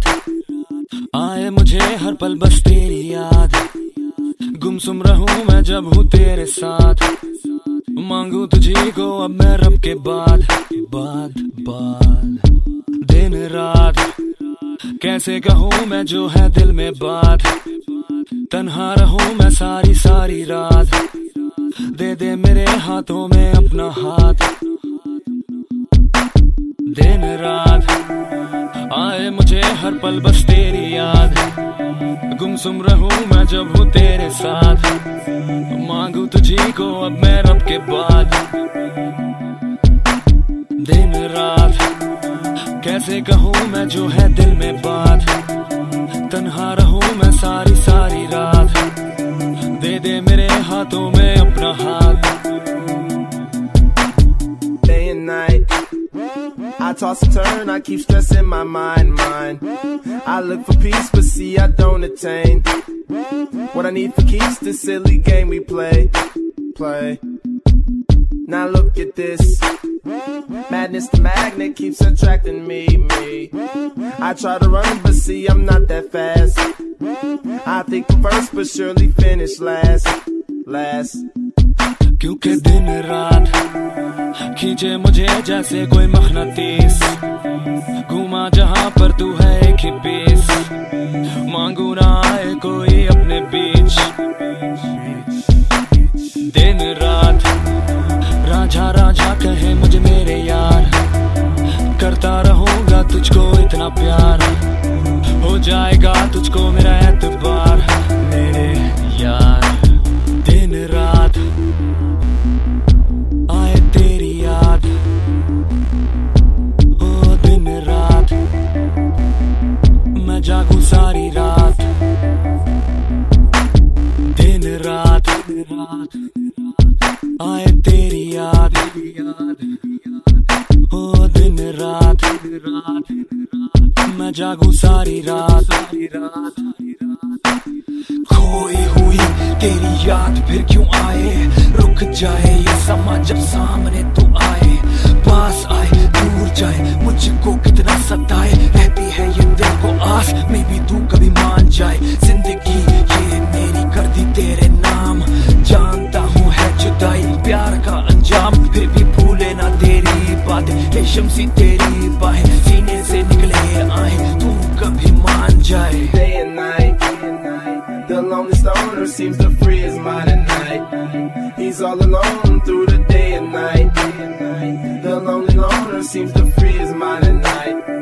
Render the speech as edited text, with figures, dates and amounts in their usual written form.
आए मुझे हर पल बस तेरी याद, गुमसुम रहूं मैं जब हूँ तेरे साथ। मांगू तुझी को अब मैं रब के बाद दिन रात। कैसे कहूँ मैं जो है दिल में बात, तन्हा रहूं मैं सारी सारी रात। दे दे मेरे हाथों में अपना हाथ, दिन रात। आए मुझे हर पल बस तेरी याद, गुमसुम रहूं मैं जब हूँ तेरे साथ। मांगू तुझी को अब मैं रब के बाद, दिन रात। कैसे कहूँ मैं जो है दिल में बात, तन्हा रहूं मैं सारी सारी रात। दे दे मेरे हाथों में अपना हाथ। Day and night, I toss and turn, I keep stressing my mind. I look for peace, but see I don't attain what I need for keeps this silly game we play. Now look at this, madness the magnet keeps attracting me. I try to run, but see I'm not that fast. I think I'm first, but surely finish last. क्योंकि दिन रात खींचे मुझे जैसे कोई मखनातीस, घूमा जहां पर तू है एक ही पीस। मांगू ना आए कोई अपने बीच, दिन रात। राजा राजा कहे मुझे मेरे यार, करता रहूंगा तुझको इतना प्यार। हो जाएगा तुझको मेरा एतबार, मेरे यार। दिन रात आए तेरी याद, ओ दिन रात। मैं जागूं सारी रात, दिन रात। आए तेरी याद, ओ दिन रात। मैं जागूं सारी रात। खोई हुई तेरी याद फिर क्यों आए, रुक जाए ये समा जब सामने तू आए। पास आए दूर जाए मुझको कितना सताए, रहती है ये दिल को आस में भी तू कभी मान जाए। जिंदगी ये मेरी कर दी तेरे नाम, जानता हूँ है जुदाई प्यार का अंजाम। फिर भी भूले ना तेरी बातें, रेशम सी तेरी बाहें सीने से निकले आए, तू कभी मान जाए। Day and night, the lonely stoner seems to free his mind at night. He's all alone through the day and night. The lonely loner seems to free his mind at night.